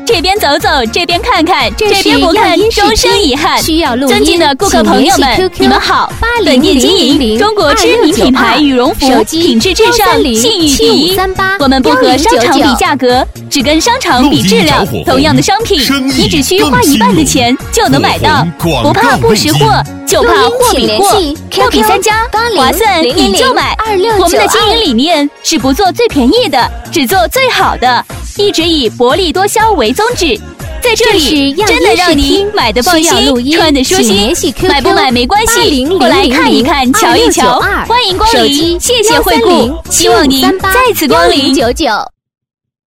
这边走走，这边看看，这边不看，终生遗憾。 需要录音， 尊敬的顾客朋友们，你们好！本店经营中国知名品牌羽绒服，品质至上，信誉第一。我们不和商场比价格，只跟商场比质量。同样的商品，你只需花1半的钱就能买到，不怕不识货，就怕货比货，货比3家，划算你就买。我们的经营理念是不做最便宜的，只做最好的，一直以薄利多销为宗旨。在这里真的让你买的放心，穿的舒心，买不买没关系，过来看一看，瞧一瞧，欢迎光临，谢谢惠顾，希望您再次光临。